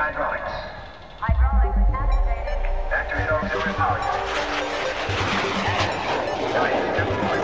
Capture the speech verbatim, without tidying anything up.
hydraulics. Hydraulics activated. Factory door auxiliary power unit. Nine, step forward.